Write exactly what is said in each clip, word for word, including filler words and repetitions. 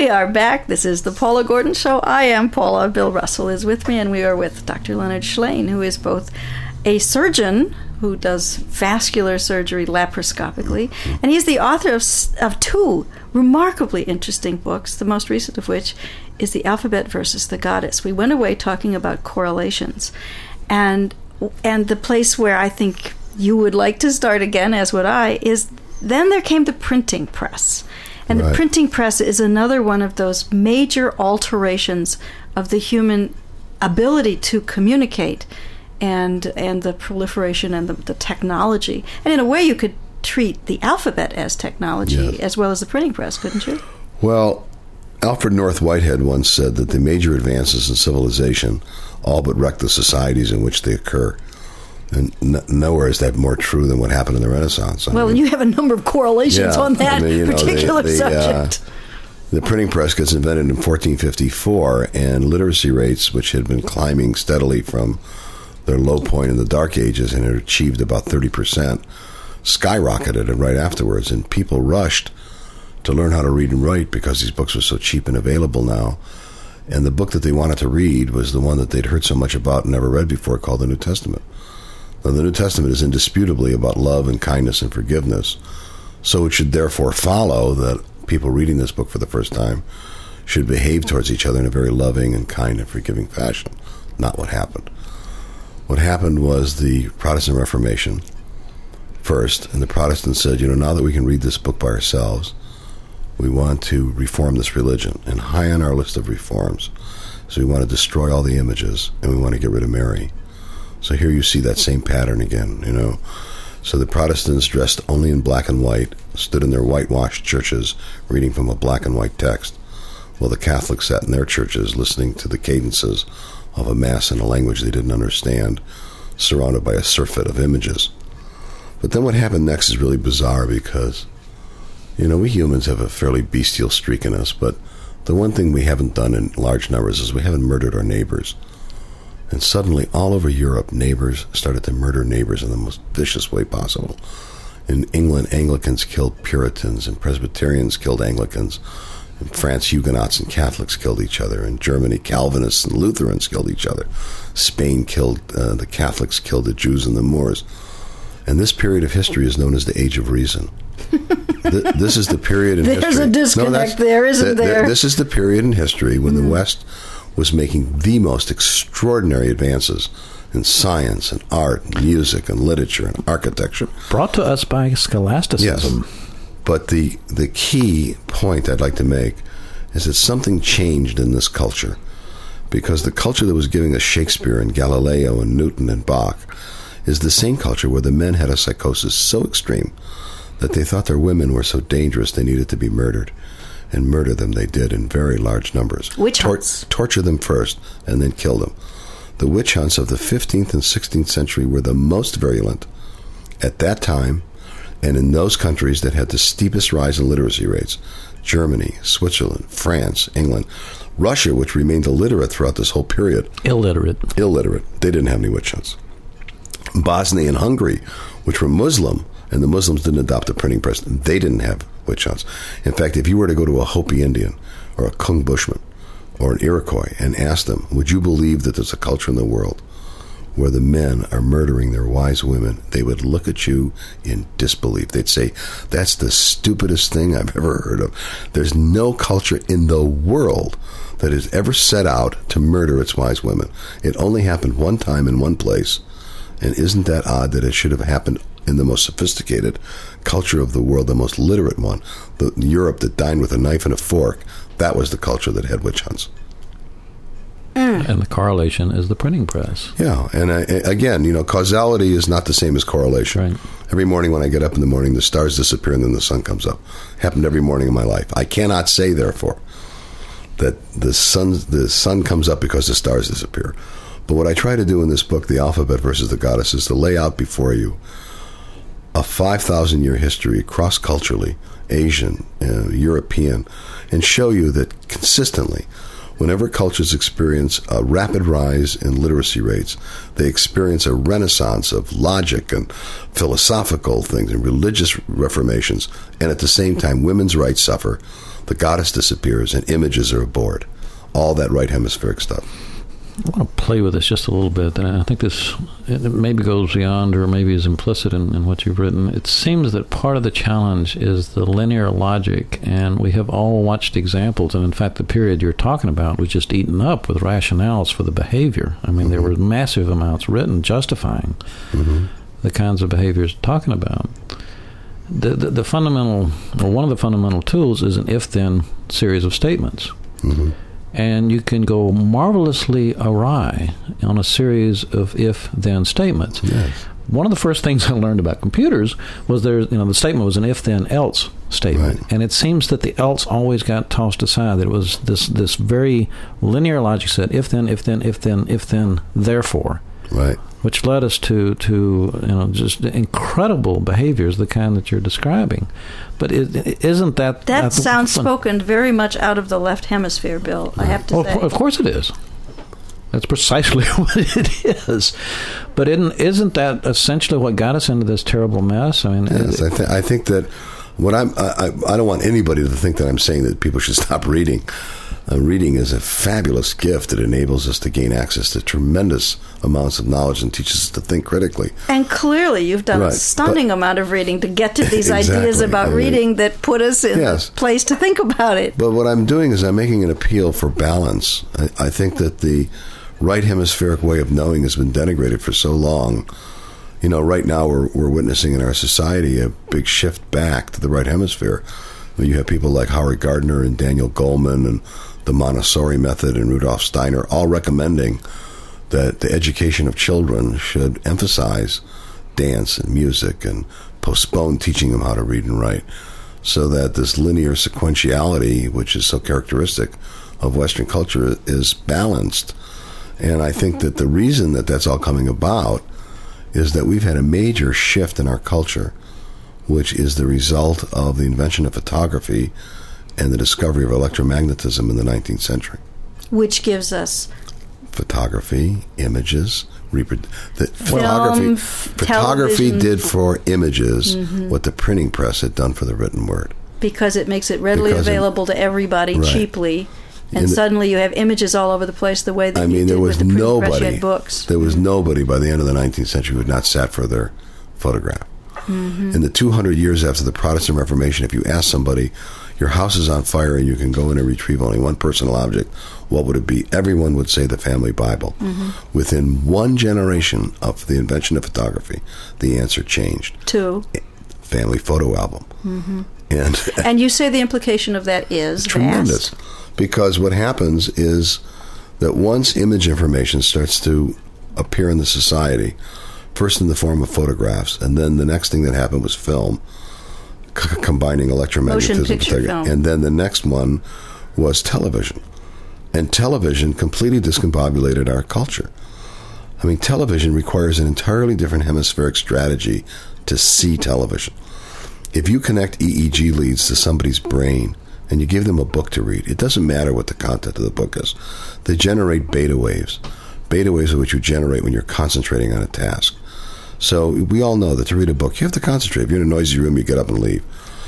we are back. This is the Paula Gordon Show. I am Paula. Bill Russell is with me, and we are with Doctor Leonard Shlain, who is both a surgeon who does vascular surgery laparoscopically, and he's the author of, of two remarkably interesting books, the most recent of which is The Alphabet versus the Goddess. We went away talking about correlations, and and the place where I think you would like to start again, as would I, is then there came the printing press. And right. The printing press is another one of those major alterations of the human ability to communicate and and the proliferation and the, the technology. And in a way, you could treat the alphabet as technology yes. as well as the printing press, couldn't you? Well, Alfred North Whitehead once said that the major advances in civilization all but wreck the societies in which they occur. And n- nowhere is that more true than what happened in the Renaissance. I well, mean, you have a number of correlations yeah, on that I mean, you know, particular the, the, subject. Uh, the printing press gets invented in fourteen fifty-four, and literacy rates, which had been climbing steadily from their low point in the Dark Ages and had achieved about thirty percent, skyrocketed and right afterwards, and people rushed to learn how to read and write because these books were so cheap and available now. And the book that they wanted to read was the one that they'd heard so much about and never read before, called the New Testament. Now, the New Testament is indisputably about love and kindness and forgiveness, so it should therefore follow that people reading this book for the first time should behave towards each other in a very loving and kind and forgiving fashion. Not what happened. What happened was the Protestant Reformation first, and the Protestants said, you know, now that we can read this book by ourselves, we want to reform this religion. And high on our list of reforms, so we want to destroy all the images, and we want to get rid of Mary. So here you see that same pattern again, you know. So the Protestants, dressed only in black and white, stood in their whitewashed churches reading from a black and white text, while the Catholics sat in their churches listening to the cadences of a mass in a language they didn't understand, surrounded by a surfeit of images. But then what happened next is really bizarre because, you know, we humans have a fairly bestial streak in us, but the one thing we haven't done in large numbers is we haven't murdered our neighbors. And suddenly, all over Europe, neighbors started to murder neighbors in the most vicious way possible. In England, Anglicans killed Puritans, and Presbyterians killed Anglicans. In France, Huguenots and Catholics killed each other. In Germany, Calvinists and Lutherans killed each other. Spain killed, uh, the Catholics killed the Jews and the Moors. And this period of history is known as the Age of Reason. Th- this is the period in There's history. There's a disconnect no, there, isn't th- th- there? This is the period in history when mm. the West was making the most extraordinary advances in science and art, and music and literature and architecture. Brought to us by scholasticism. Yes. But the, the key point I'd like to make is that something changed in this culture, because the culture that was giving us Shakespeare and Galileo and Newton and Bach is the same culture where the men had a psychosis so extreme that they thought their women were so dangerous they needed to be murdered. And murder them they did in very large numbers. Witch hunts. Tor- torture them first and then kill them. The witch hunts of the fifteenth and sixteenth century were the most virulent at that time, and in those countries that had the steepest rise in literacy rates. Germany, Switzerland, France, England. Russia, which remained illiterate throughout this whole period. Illiterate. Illiterate. They didn't have any witch hunts. Bosnia and Hungary, which were Muslim, and the Muslims didn't adopt the printing press, they didn't have witch hunts. In fact, if you were to go to a Hopi Indian or a Kung Bushman or an Iroquois and ask them, would you believe that there's a culture in the world where the men are murdering their wise women, they would look at you in disbelief. They'd say, that's the stupidest thing I've ever heard of. There's no culture in the world that has ever set out to murder its wise women. It only happened one time in one place, and isn't that odd that it should have happened in the most sophisticated culture of the world, the most literate one, the Europe that dined with a knife and a fork? That was the culture that had witch hunts. Mm. And the correlation is the printing press. Yeah, and I, again, you know, causality is not the same as correlation. Right. Every morning when I get up in the morning, the stars disappear and then the sun comes up. Happened every morning in my life. I cannot say, therefore, that the sun the sun comes up because the stars disappear. But what I try to do in this book, The Alphabet versus the Goddess, is to lay out before you a five thousand year history cross-culturally, Asian, uh, European, and show you that consistently whenever cultures experience a rapid rise in literacy rates, they experience a renaissance of logic and philosophical things and religious reformations, and at the same time, women's rights suffer, the goddess disappears, and images are abhorred. All that right hemispheric stuff. I want to play with this just a little bit, and I think this it maybe goes beyond or maybe is implicit in, in what you've written. It seems that part of the challenge is the linear logic, and we have all watched examples, and in fact the period you're talking about was just eaten up with rationales for the behavior. I mean, mm-hmm. there were massive amounts written justifying mm-hmm. the kinds of behaviors you're talking about. The, the, the fundamental, or one of the fundamental tools is an if-then series of statements. Mm-hmm. And you can go marvelously awry on a series of if-then statements. Yes. One of the first things I learned about computers was there, you know, the statement was an if-then-else statement. Right. And it seems that the else always got tossed aside. That it was this, this very linear logic said, if-then, if-then, if-then, if-then, therefore. Right. Which led us to, to you know, just incredible behaviors, the kind that you're describing. But it, isn't that... That uh, sounds fun? spoken very much out of the left hemisphere, Bill, I have to well, say. Of course it is. That's precisely what it is. But isn't, isn't that essentially what got us into this terrible mess? I mean, yes, it, I, th- I think that what I'm... I, I don't want anybody to think that I'm saying that people should stop reading. Uh, reading is a fabulous gift. It enables us to gain access to tremendous amounts of knowledge and teaches us to think critically. And clearly you've done right. a stunning but, amount of reading to get to these exactly. ideas about I mean, reading that put us in yes. a place to think about it. But what I'm doing is I'm making an appeal for balance. I, I think that the right hemispheric way of knowing has been denigrated for so long. You know, right now we're, we're witnessing in our society a big shift back to the right hemisphere. You have people like Howard Gardner and Daniel Goleman and the Montessori method and Rudolf Steiner all recommending that the education of children should emphasize dance and music and postpone teaching them how to read and write, so that this linear sequentiality, which is so characteristic of Western culture, is balanced. And I think that the reason that that's all coming about is that we've had a major shift in our culture, which is the result of the invention of photography and the discovery of electromagnetism in the nineteenth century. Which gives us photography, images, reprodu- the film, photography. Photography television. did for images mm-hmm. what the printing press had done for the written word. Because it makes it readily because available to everybody right. cheaply, and the, suddenly you have images all over the place the way that I mean, you there did was with the printing nobody, press. You had books. There was nobody by the end of the nineteenth century who had not sat for their photograph. Mm-hmm. In the two hundred years after the Protestant Reformation, if you ask somebody, your house is on fire and you can go in and retrieve only one personal object, what would it be? Everyone would say the family Bible. Mm-hmm. Within one generation of the invention of photography, the answer changed. To? Family photo album. Mm-hmm. And, and you say the implication of that is tremendous. Vast. Because what happens is that once image information starts to appear in the society, first in the form of photographs, and then the next thing that happened was film, c- combining electromagnetism. Motion picture film. And then the next one was television. And television completely discombobulated our culture. I mean, television requires an entirely different hemispheric strategy to see television. If you connect E E G leads to somebody's brain and you give them a book to read, it doesn't matter what the content of the book is. They generate beta waves. Beta waves are what you generate when you're concentrating on a task. So we all know that to read a book, you have to concentrate. If you're in a noisy room, you get up and leave.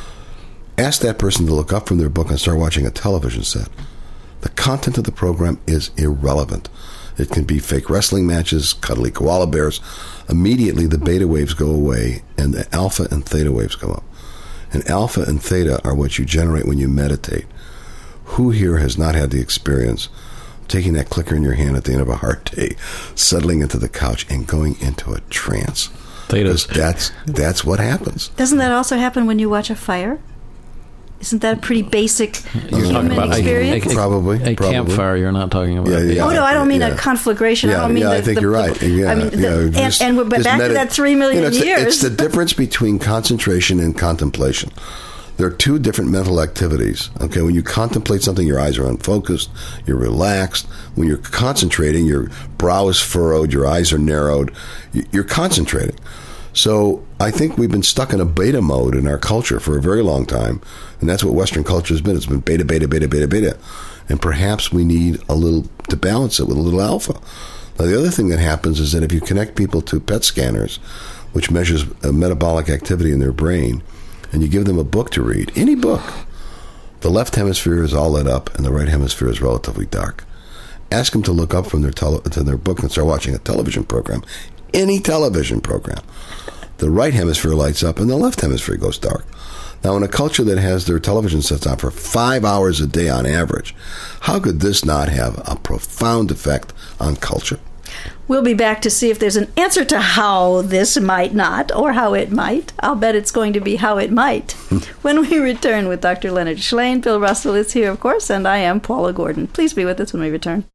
Ask that person to look up from their book and start watching a television set. The content of the program is irrelevant. It can be fake wrestling matches, cuddly koala bears. Immediately, the beta waves go away, and the alpha and theta waves come up. And alpha and theta are what you generate when you meditate. Who here has not had the experience taking that clicker in your hand at the end of a hard day, settling into the couch, and going into a trance? Thetas. That's, that's what happens. Doesn't that also happen when you watch a fire? Isn't that a pretty basic you're human about experience? A, a, a, probably. A probably. campfire you're not talking about. Yeah, yeah, oh, no, I don't mean yeah. a conflagration. Yeah, I don't mean yeah, the, I think the, you're right. Yeah, I mean, the, yeah, and, just, and we're back medi- to that three million you know, it's years. The, it's the difference between concentration and contemplation. There are two different mental activities. Okay, when you contemplate something, your eyes are unfocused, you're relaxed. When you're concentrating, your brow is furrowed, your eyes are narrowed. You're concentrating. So I think we've been stuck in a beta mode in our culture for a very long time, and that's what Western culture has been. It's been beta, beta, beta, beta, beta. And perhaps we need a little to balance it with a little alpha. Now, the other thing that happens is that if you connect people to P E T scanners, which measures uh, metabolic activity in their brain, and you give them a book to read, any book, the left hemisphere is all lit up and the right hemisphere is relatively dark. Ask them to look up from their tele- to their book and start watching a television program, any television program. The right hemisphere lights up and the left hemisphere goes dark. Now, in a culture that has their television sets on for five hours a day on average, how could this not have a profound effect on culture? We'll be back to see if there's an answer to how this might not, or how it might. I'll bet it's going to be how it might. When we return with Doctor Leonard Shlain, Bill Russell is here, of course, and I am Paula Gordon. Please be with us when we return.